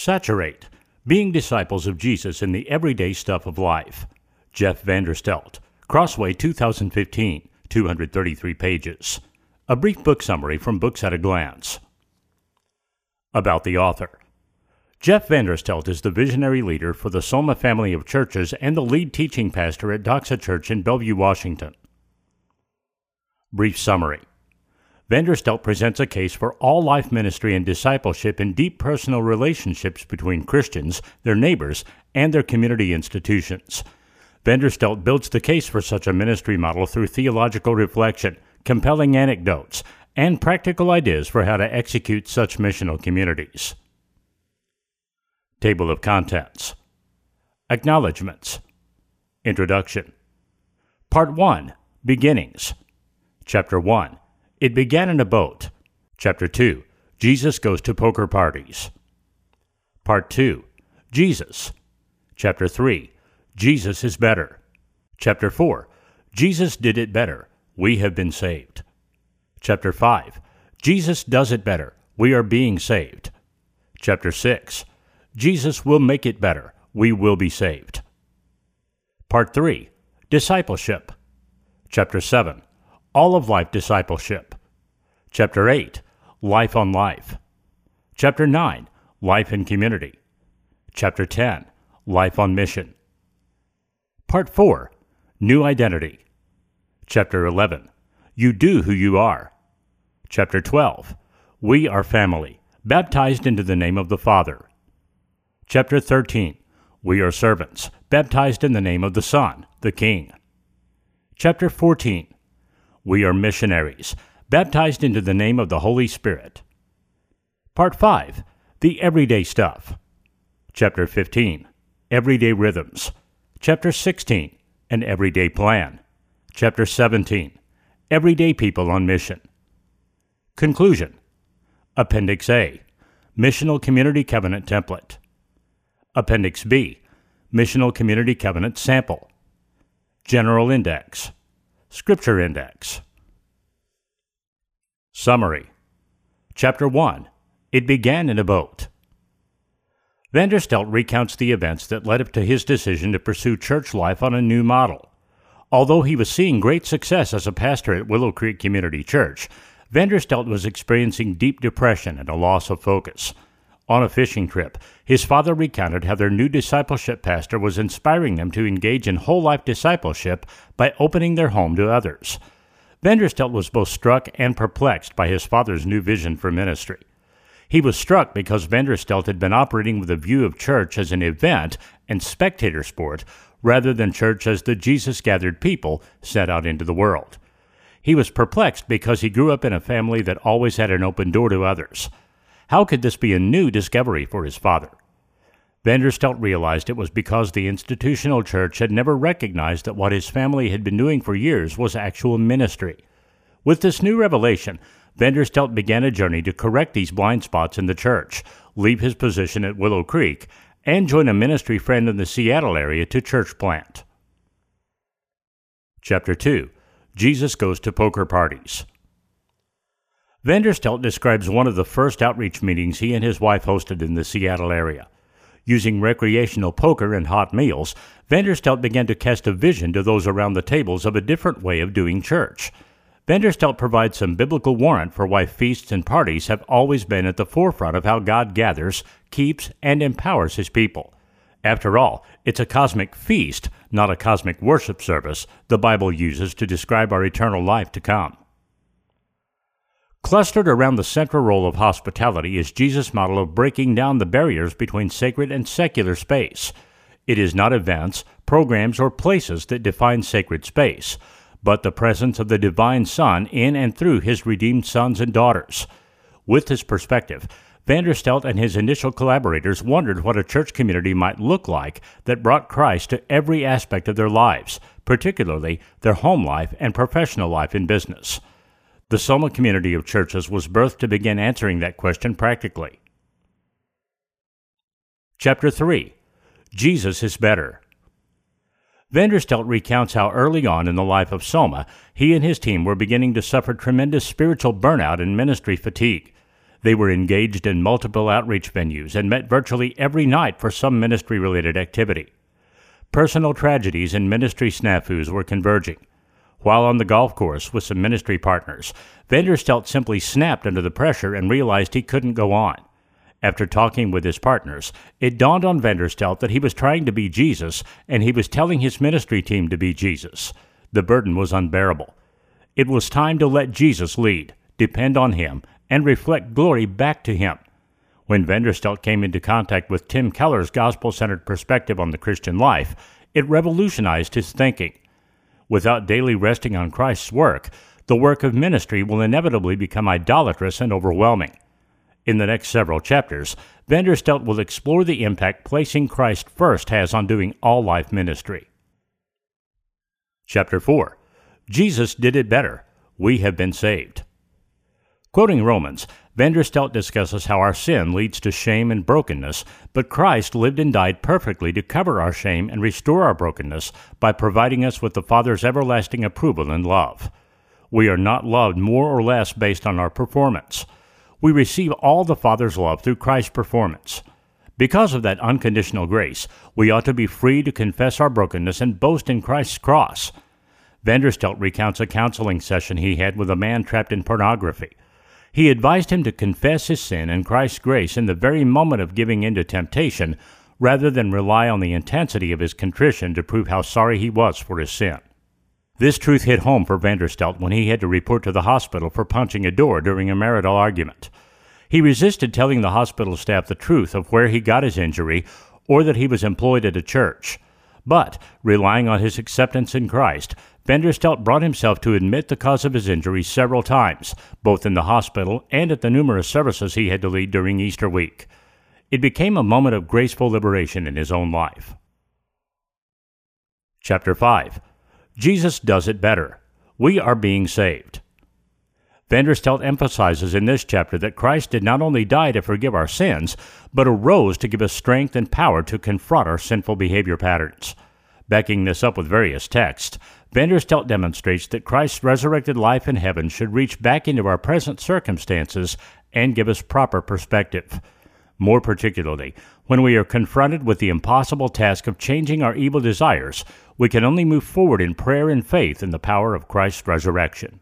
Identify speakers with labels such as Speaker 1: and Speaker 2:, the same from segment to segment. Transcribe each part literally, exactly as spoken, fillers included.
Speaker 1: Saturate, Being Disciples of Jesus in the Everyday Stuff of Life. Jeff Vanderstelt, Crossway two thousand fifteen, two hundred thirty-three pages. A brief book summary from Books at a Glance. About the author. Jeff Vanderstelt is the visionary leader for the Soma family of churches and the lead teaching pastor at Doxa Church in Bellevue, Washington. Brief summary. Vanderstelt presents a case for all-life ministry and discipleship in deep personal relationships between Christians, their neighbors, and their community institutions. Vanderstelt builds the case for such a ministry model through theological reflection, compelling anecdotes, and practical ideas for how to execute such missional communities. Table of Contents. Acknowledgements. Introduction. Part one. Beginnings. Chapter one. It Began in a Boat. Chapter two. Jesus Goes to Poker Parties. Part two. Jesus. Chapter three. Jesus is Better. Chapter four. Jesus Did It Better. We Have Been Saved. Chapter five. Jesus Does It Better. We Are Being Saved. Chapter six. Jesus Will Make It Better. We Will Be Saved. Part three. Discipleship. Chapter seven. All of Life Discipleship. Chapter eight. Life on Life. Chapter nine. Life in Community. Chapter ten. Life on Mission. Part four. New Identity. Chapter eleven. You Do Who You Are. Chapter twelve. We Are Family, Baptized into the Name of the Father. Chapter thirteen. We Are Servants, Baptized in the Name of the Son, the King. Chapter fourteen. We Are Missionaries, Baptized into the Name of the Holy Spirit. Part five. The Everyday Stuff. Chapter fifteen. Everyday Rhythms. Chapter sixteen. An Everyday Plan. Chapter seventeen. Everyday People on Mission. Conclusion. Appendix A. Missional Community Covenant Template. Appendix B. Missional Community Covenant Sample. General Index. Scripture Index. Summary. Chapter one. It Began in a Boat. Vanderstelt recounts the events that led up to his decision to pursue church life on a new model. Although he was seeing great success as a pastor at Willow Creek Community Church, Vanderstelt was experiencing deep depression and a loss of focus. On a fishing trip, his father recounted how their new discipleship pastor was inspiring them to engage in whole-life discipleship by opening their home to others. Vanderstelt was both struck and perplexed by his father's new vision for ministry. He was struck because Vanderstelt had been operating with a view of church as an event and spectator sport rather than church as the Jesus-gathered people sent out into the world. He was perplexed because he grew up in a family that always had an open door to others. How could this be a new discovery for his father? Vanderstelt realized it was because the institutional church had never recognized that what his family had been doing for years was actual ministry. With this new revelation, Vanderstelt began a journey to correct these blind spots in the church, leave his position at Willow Creek, and join a ministry friend in the Seattle area to church plant. Chapter two. Jesus Goes to Poker Parties. Vanderstelt describes one of the first outreach meetings he and his wife hosted in the Seattle area. Using recreational poker and hot meals, Vanderstelt began to cast a vision to those around the tables of a different way of doing church. Vanderstelt provides some biblical warrant for why feasts and parties have always been at the forefront of how God gathers, keeps, and empowers his people. After all, it's a cosmic feast, not a cosmic worship service, the Bible uses to describe our eternal life to come. Clustered around the central role of hospitality is Jesus' model of breaking down the barriers between sacred and secular space. It is not events, programs, or places that define sacred space, but the presence of the divine Son in and through his redeemed sons and daughters. With this perspective, Vanderstelt and his initial collaborators wondered what a church community might look like that brought Christ to every aspect of their lives, particularly their home life and professional life in business. The Soma community of churches was birthed to begin answering that question practically. Chapter three. Jesus is Better. Vanderstelt recounts how early on in the life of Soma, he and his team were beginning to suffer tremendous spiritual burnout and ministry fatigue. They were engaged in multiple outreach venues and met virtually every night for some ministry-related activity. Personal tragedies and ministry snafus were converging. While on the golf course with some ministry partners, Vanderstelt simply snapped under the pressure and realized he couldn't go on. After talking with his partners, it dawned on Vanderstelt that he was trying to be Jesus, and he was telling his ministry team to be Jesus. The burden was unbearable. It was time to let Jesus lead, depend on him, and reflect glory back to him. When Vanderstelt came into contact with Tim Keller's gospel-centered perspective on the Christian life, it revolutionized his thinking. Without daily resting on Christ's work, the work of ministry will inevitably become idolatrous and overwhelming. In the next several chapters, Vanderstelt will explore the impact placing Christ first has on doing all life ministry. Chapter four. Jesus did it better. We have been saved. Quoting Romans, Vanderstelt discusses how our sin leads to shame and brokenness, but Christ lived and died perfectly to cover our shame and restore our brokenness by providing us with the Father's everlasting approval and love. We are not loved more or less based on our performance. We receive all the Father's love through Christ's performance. Because of that unconditional grace, we ought to be free to confess our brokenness and boast in Christ's cross. Vanderstelt recounts a counseling session he had with a man trapped in pornography. He advised him to confess his sin and Christ's grace in the very moment of giving in to temptation, rather than rely on the intensity of his contrition to prove how sorry he was for his sin. This truth hit home for Vanderstelt when he had to report to the hospital for punching a door during a marital argument. He resisted telling the hospital staff the truth of where he got his injury or that he was employed at a church. But, relying on his acceptance in Christ, Vanderstelt brought himself to admit the cause of his injury several times, both in the hospital and at the numerous services he had to lead during Easter week. It became a moment of graceful liberation in his own life. Chapter five. Jesus does it better. We are being saved. Vanderstelt emphasizes in this chapter that Christ did not only die to forgive our sins, but arose to give us strength and power to confront our sinful behavior patterns. Backing this up with various texts, Vanderstelt demonstrates that Christ's resurrected life in heaven should reach back into our present circumstances and give us proper perspective. More particularly, when we are confronted with the impossible task of changing our evil desires, we can only move forward in prayer and faith in the power of Christ's resurrection.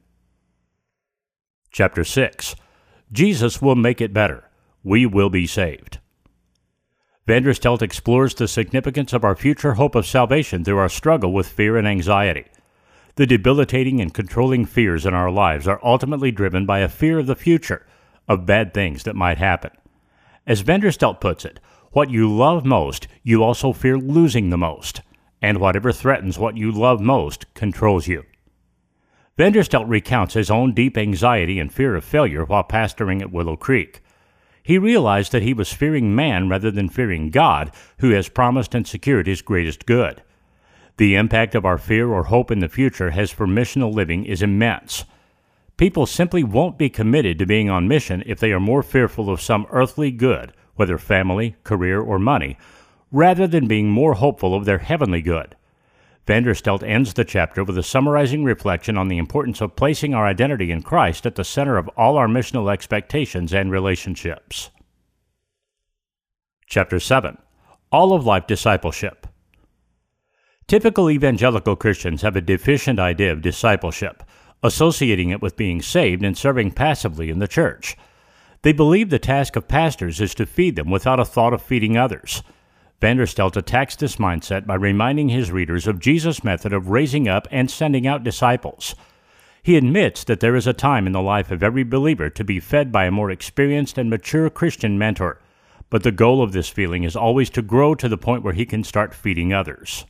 Speaker 1: Chapter six. Jesus will make it better. We will be saved. Vanderstelt explores the significance of our future hope of salvation through our struggle with fear and anxiety. The debilitating and controlling fears in our lives are ultimately driven by a fear of the future, of bad things that might happen. As Vanderstelt puts it, what you love most, you also fear losing the most, and whatever threatens what you love most controls you. Vanderstelt recounts his own deep anxiety and fear of failure while pastoring at Willow Creek. He realized that he was fearing man rather than fearing God, who has promised and secured his greatest good. The impact of our fear or hope in the future has for missional living is immense. People simply won't be committed to being on mission if they are more fearful of some earthly good, whether family, career, or money, rather than being more hopeful of their heavenly good. Vanderstelt ends the chapter with a summarizing reflection on the importance of placing our identity in Christ at the center of all our missional expectations and relationships. Chapter seven. All of Life Discipleship. Typical evangelical Christians have a deficient idea of discipleship, associating it with being saved and serving passively in the church. They believe the task of pastors is to feed them without a thought of feeding others. Vanderstelt attacks this mindset by reminding his readers of Jesus' method of raising up and sending out disciples. He admits that there is a time in the life of every believer to be fed by a more experienced and mature Christian mentor, but the goal of this feeling is always to grow to the point where he can start feeding others.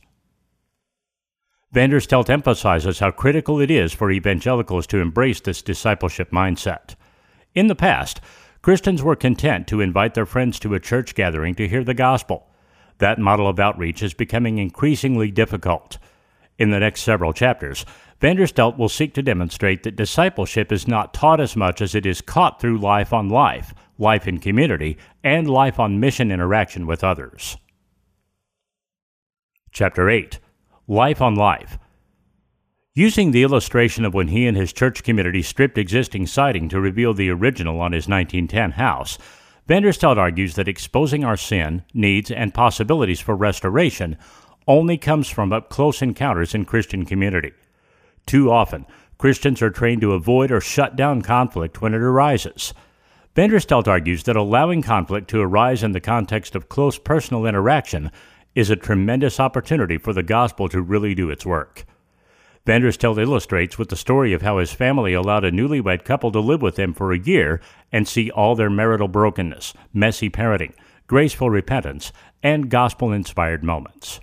Speaker 1: Vanderstelt emphasizes how critical it is for evangelicals to embrace this discipleship mindset. In the past, Christians were content to invite their friends to a church gathering to hear the gospel. That model of outreach is becoming increasingly difficult. In the next several chapters, Vanderstelt will seek to demonstrate that discipleship is not taught as much as it is caught through life on life, life in community, and life on mission interaction with others. Chapter eight. Life on Life. Using the illustration of when he and his church community stripped existing siding to reveal the original on his nineteen ten house, Vanderstelt argues that exposing our sin, needs, and possibilities for restoration only comes from up-close encounters in Christian community. Too often, Christians are trained to avoid or shut down conflict when it arises. Vanderstelt argues that allowing conflict to arise in the context of close personal interaction is a tremendous opportunity for the gospel to really do its work. Vanderstelt illustrates with the story of how his family allowed a newlywed couple to live with him for a year and see all their marital brokenness, messy parenting, graceful repentance, and gospel-inspired moments.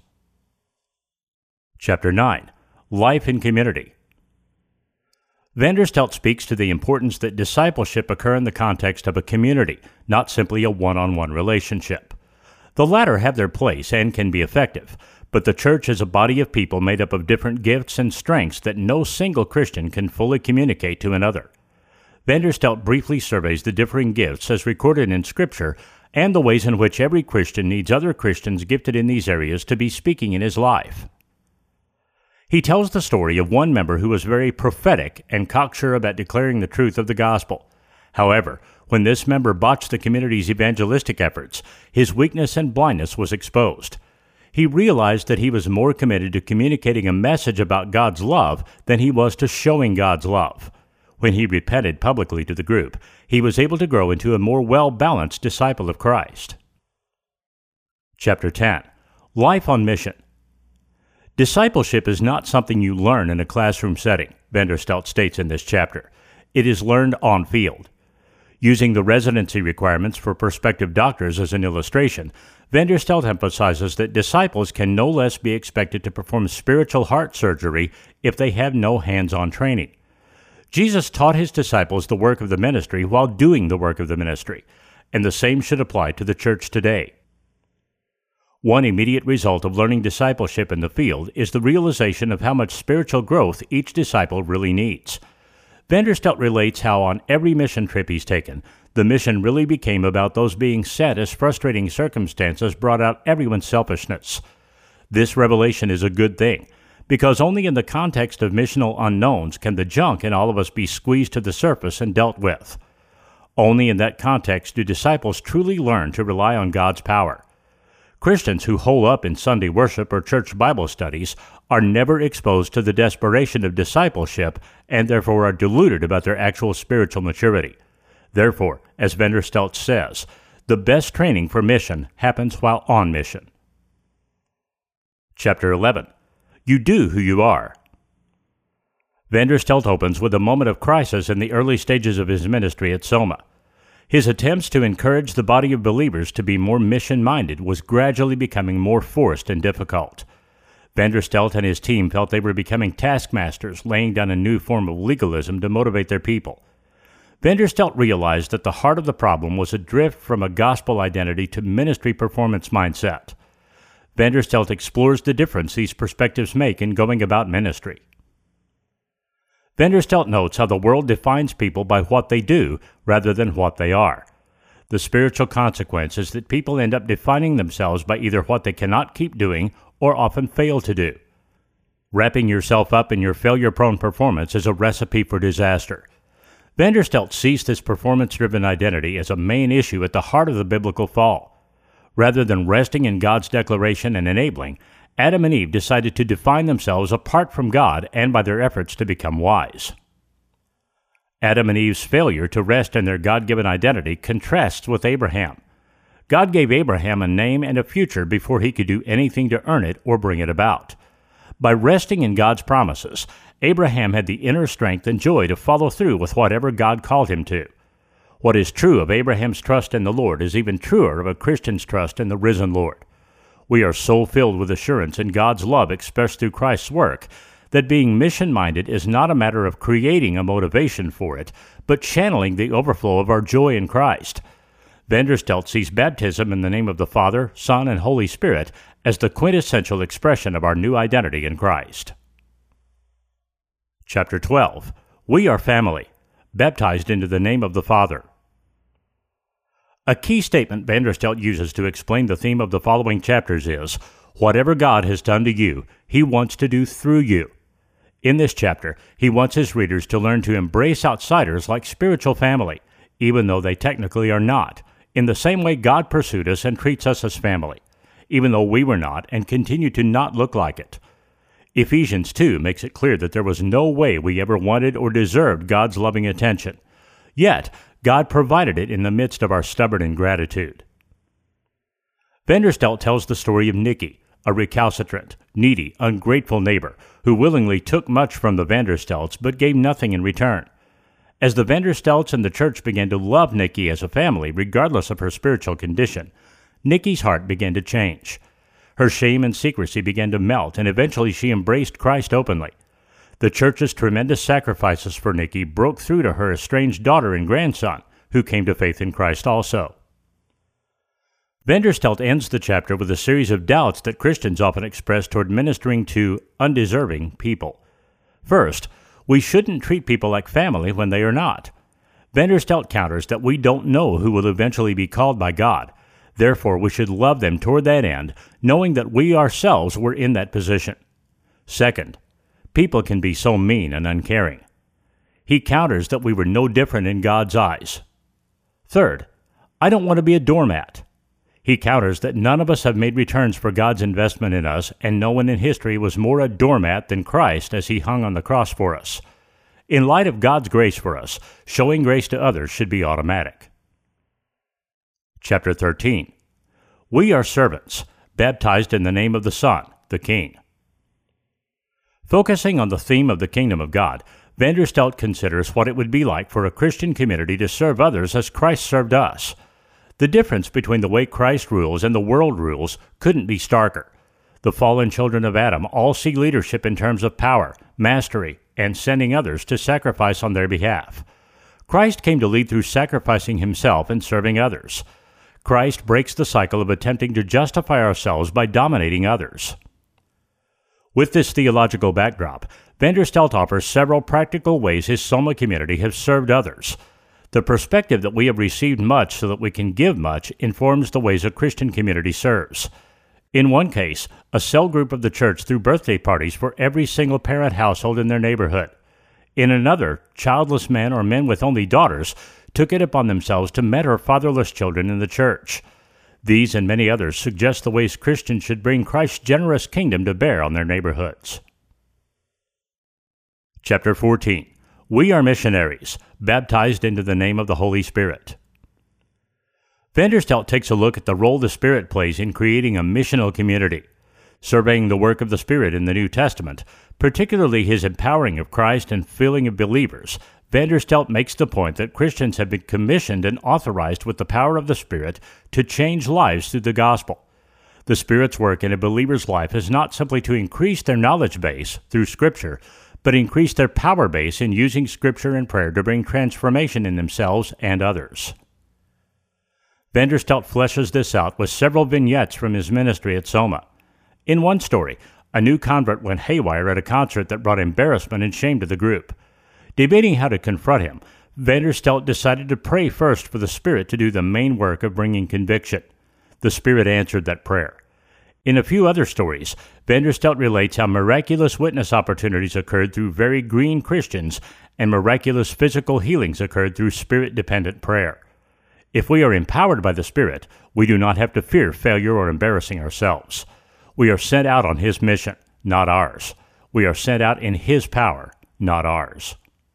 Speaker 1: Chapter nine. Life in Community. Vanderstelt speaks to the importance that discipleship occur in the context of a community, not simply a one-on-one relationship. The latter have their place and can be effective, but the church is a body of people made up of different gifts and strengths that no single Christian can fully communicate to another. Vanderstelt briefly surveys the differing gifts as recorded in Scripture and the ways in which every Christian needs other Christians gifted in these areas to be speaking in his life. He tells the story of one member who was very prophetic and cocksure about declaring the truth of the gospel. However, when this member botched the community's evangelistic efforts, his weakness and blindness was exposed. He realized that he was more committed to communicating a message about God's love than he was to showing God's love. When he repented publicly to the group, he was able to grow into a more well-balanced disciple of Christ. Chapter ten. Life on Mission. Discipleship is not something you learn in a classroom setting, Vanderstelt states in this chapter. It is learned on field. Using the residency requirements for prospective doctors as an illustration, Vanderstelt emphasizes that disciples can no less be expected to perform spiritual heart surgery if they have no hands-on training. Jesus taught his disciples the work of the ministry while doing the work of the ministry, and the same should apply to the church today. One immediate result of learning discipleship in the field is the realization of how much spiritual growth each disciple really needs. Vanderstelt relates how on every mission trip he's taken, the mission really became about those being sent as frustrating circumstances brought out everyone's selfishness. This revelation is a good thing, because only in the context of missional unknowns can the junk in all of us be squeezed to the surface and dealt with. Only in that context do disciples truly learn to rely on God's power. Christians who hole up in Sunday worship or church Bible studies are never exposed to the desperation of discipleship and therefore are deluded about their actual spiritual maturity. Therefore, as Vanderstelt says, the best training for mission happens while on mission. Chapter eleven. You do who you are. Vanderstelt opens with a moment of crisis in the early stages of his ministry at Soma. His attempts to encourage the body of believers to be more mission-minded was gradually becoming more forced and difficult. Vanderstelt and his team felt they were becoming taskmasters, laying down a new form of legalism to motivate their people. Vanderstelt realized that the heart of the problem was a drift from a gospel identity to ministry performance mindset. Vanderstelt explores the difference these perspectives make in going about ministry. Vanderstelt notes how the world defines people by what they do rather than what they are. The spiritual consequence is that people end up defining themselves by either what they cannot keep doing or often fail to do. Wrapping yourself up in your failure-prone performance is a recipe for disaster. Vanderstelt sees this performance-driven identity as a main issue at the heart of the biblical fall. Rather than resting in God's declaration and enabling, Adam and Eve decided to define themselves apart from God and by their efforts to become wise. Adam and Eve's failure to rest in their God-given identity contrasts with Abraham. God gave Abraham a name and a future before he could do anything to earn it or bring it about. By resting in God's promises, Abraham had the inner strength and joy to follow through with whatever God called him to. What is true of Abraham's trust in the Lord is even truer of a Christian's trust in the risen Lord. We are so filled with assurance in God's love expressed through Christ's work that being mission-minded is not a matter of creating a motivation for it, but channeling the overflow of our joy in Christ. Vanderstelt sees baptism in the name of the Father, Son, and Holy Spirit as the quintessential expression of our new identity in Christ. Chapter twelve. We are family, baptized into the name of the Father. A key statement Vanderstelt uses to explain the theme of the following chapters is, whatever God has done to you, He wants to do through you. In this chapter, he wants his readers to learn to embrace outsiders like spiritual family, even though they technically are not, in the same way God pursued us and treats us as family, even though we were not and continue to not look like it. Ephesians two makes it clear that there was no way we ever wanted or deserved God's loving attention. Yet, God provided it in the midst of our stubborn ingratitude. Vanderstelt tells the story of Nicky, a recalcitrant, needy, ungrateful neighbor who willingly took much from the Vanderstelts but gave nothing in return. As the Vanderstelts and the church began to love Nicky as a family, regardless of her spiritual condition, Nicky's heart began to change. Her shame and secrecy began to melt, and eventually she embraced Christ openly. The church's tremendous sacrifices for Nicky broke through to her estranged daughter and grandson, who came to faith in Christ also. Vanderstelt ends the chapter with a series of doubts that Christians often express toward ministering to undeserving people. First, we shouldn't treat people like family when they are not. Vanderstelt counters that we don't know who will eventually be called by God. Therefore, we should love them toward that end, knowing that we ourselves were in that position. Second, people can be so mean and uncaring. He counters that we were no different in God's eyes. Third, I don't want to be a doormat. He counters that none of us have made returns for God's investment in us, and no one in history was more a doormat than Christ as he hung on the cross for us. In light of God's grace for us, showing grace to others should be automatic. Chapter thirteen. We are servants, baptized in the name of the Son, the King. Focusing on the theme of the kingdom of God, Vanderstelt considers what it would be like for a Christian community to serve others as Christ served us. The difference between the way Christ rules and the world rules couldn't be starker. The fallen children of Adam all see leadership in terms of power, mastery, and sending others to sacrifice on their behalf. Christ came to lead through sacrificing himself and serving others. Christ breaks the cycle of attempting to justify ourselves by dominating others. With this theological backdrop, Vanderstelt offers several practical ways his Soma community has served others. The perspective that we have received much so that we can give much informs the ways a Christian community serves. In one case, a cell group of the church threw birthday parties for every single parent household in their neighborhood. In another, childless men or men with only daughters took it upon themselves to mentor fatherless children in the church. These and many others suggest the ways Christians should bring Christ's generous kingdom to bear on their neighborhoods. Chapter fourteen. We are missionaries, baptized into the name of the Holy Spirit. Vanderstelt takes a look at the role the Spirit plays in creating a missional community. Surveying the work of the Spirit in the New Testament, particularly his empowering of Christ and filling of believers, Vanderstelt makes the point that Christians have been commissioned and authorized with the power of the Spirit to change lives through the gospel. The Spirit's work in a believer's life is not simply to increase their knowledge base through Scripture, but increase their power base in using Scripture and prayer to bring transformation in themselves and others. Vanderstelt fleshes this out with several vignettes from his ministry at Soma. In one story, a new convert went haywire at a concert that brought embarrassment and shame to the group. Debating how to confront him, Vanderstelt decided to pray first for the Spirit to do the main work of bringing conviction. The Spirit answered that prayer. In a few other stories, Vanderstelt relates how miraculous witness opportunities occurred through very green Christians and miraculous physical healings occurred through Spirit-dependent prayer. If we are empowered by the Spirit, we do not have to fear failure or embarrassing ourselves. We are sent out on His mission, not ours. We are sent out in His power, not ours.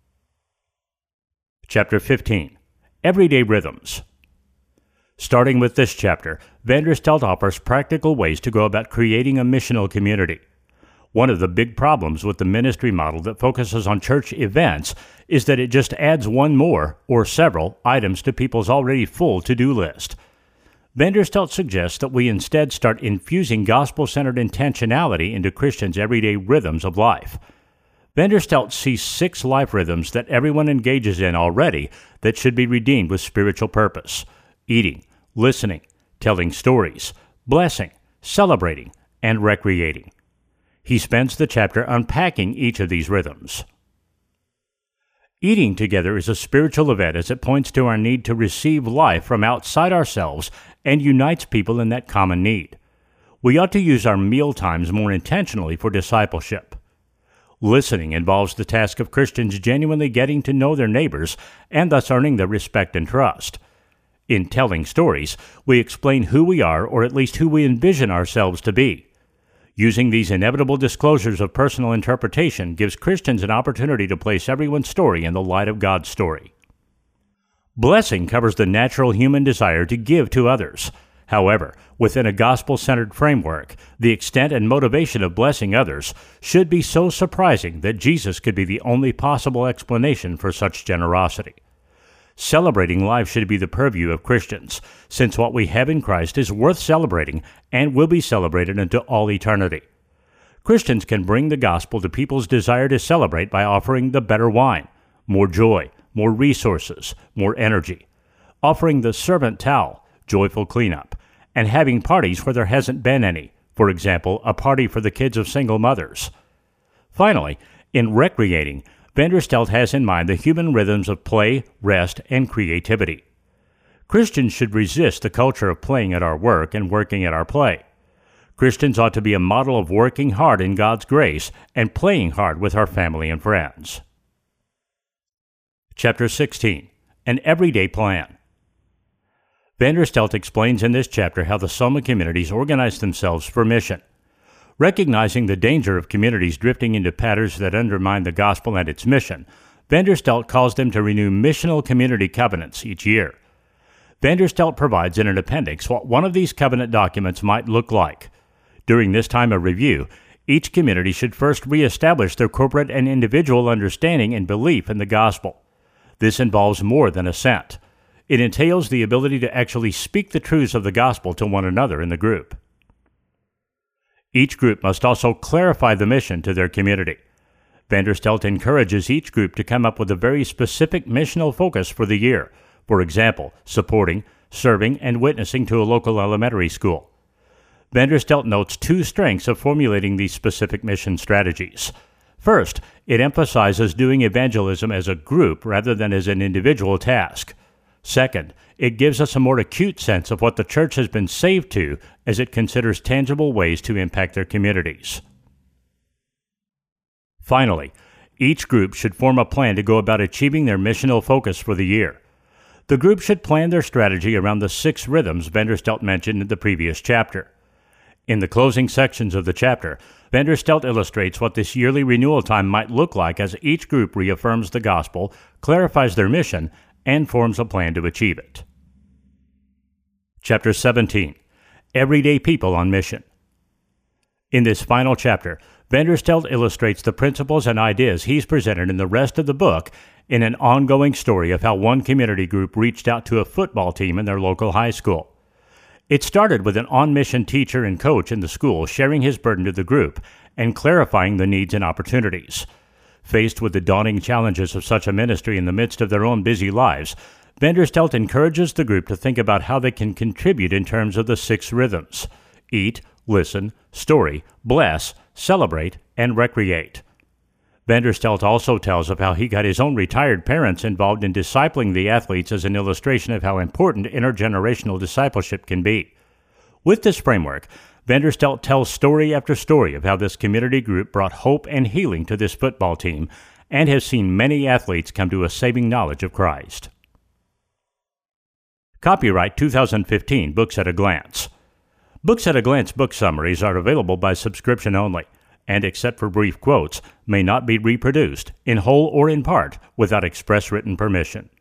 Speaker 1: Chapter fifteen. Everyday Rhythms. Starting with this chapter, Vanderstelt offers practical ways to go about creating a missional community. One of the big problems with the ministry model that focuses on church events is that it just adds one more, or several, items to people's already full to-do list. Vanderstelt suggests that we instead start infusing gospel-centered intentionality into Christians' everyday rhythms of life. Vanderstelt sees six life rhythms that everyone engages in already that should be redeemed with spiritual purpose: eating, listening, telling stories, blessing, celebrating, and recreating. He spends the chapter unpacking each of these rhythms. Eating together is a spiritual event as it points to our need to receive life from outside ourselves and unites people in that common need. We ought to use our meal times more intentionally for discipleship. Listening involves the task of Christians genuinely getting to know their neighbors and thus earning their respect and trust. In telling stories, we explain who we are, or at least who we envision ourselves to be. Using these inevitable disclosures of personal interpretation gives Christians an opportunity to place everyone's story in the light of God's story. Blessing covers the natural human desire to give to others. However, within a gospel-centered framework, the extent and motivation of blessing others should be so surprising that Jesus could be the only possible explanation for such generosity. Celebrating life should be the purview of Christians, since what we have in Christ is worth celebrating and will be celebrated into all eternity. Christians can bring the gospel to people's desire to celebrate by offering the better wine, more joy, more resources, more energy, offering the servant towel, joyful cleanup, and having parties where there hasn't been any, for example, a party for the kids of single mothers. Finally, in recreating, Vanderstelt has in mind the human rhythms of play, rest, and creativity. Christians should resist the culture of playing at our work and working at our play. Christians ought to be a model of working hard in God's grace and playing hard with our family and friends. Chapter sixteen. An Everyday Plan. Vanderstelt explains in this chapter how the Soma communities organize themselves for mission. Recognizing the danger of communities drifting into patterns that undermine the gospel and its mission, Vanderstelt calls them to renew missional community covenants each year. Vanderstelt provides in an appendix what one of these covenant documents might look like. During this time of review, each community should first reestablish their corporate and individual understanding and belief in the gospel. This involves more than assent. It entails the ability to actually speak the truths of the gospel to one another in the group. Each group must also clarify the mission to their community. Vanderstelt encourages each group to come up with a very specific missional focus for the year, for example, supporting, serving, and witnessing to a local elementary school. Vanderstelt notes two strengths of formulating these specific mission strategies. First, it emphasizes doing evangelism as a group rather than as an individual task. Second, it gives us a more acute sense of what the church has been saved to as it considers tangible ways to impact their communities. Finally, each group should form a plan to go about achieving their missional focus for the year. The group should plan their strategy around the six rhythms Vanderstelt mentioned in the previous chapter. In the closing sections of the chapter, Vanderstelt illustrates what this yearly renewal time might look like as each group reaffirms the gospel, clarifies their mission, and forms a plan to achieve it. Chapter seventeen. Everyday People on Mission. In this final chapter, Vanderstelt illustrates the principles and ideas he's presented in the rest of the book in an ongoing story of how one community group reached out to a football team in their local high school. It started with an on-mission teacher and coach in the school sharing his burden to the group and clarifying the needs and opportunities. Faced with the daunting challenges of such a ministry in the midst of their own busy lives, Vanderstelt encourages the group to think about how they can contribute in terms of the six rhythms: eat, listen, story, bless, celebrate, and recreate. Vanderstelt also tells of how he got his own retired parents involved in discipling the athletes as an illustration of how important intergenerational discipleship can be. With this framework, Vanderstelt tells story after story of how this community group brought hope and healing to this football team and has seen many athletes come to a saving knowledge of Christ. Copyright two thousand fifteen, Books at a Glance. Books at a Glance book summaries are available by subscription only, and except for brief quotes, may not be reproduced, in whole or in part, without express written permission.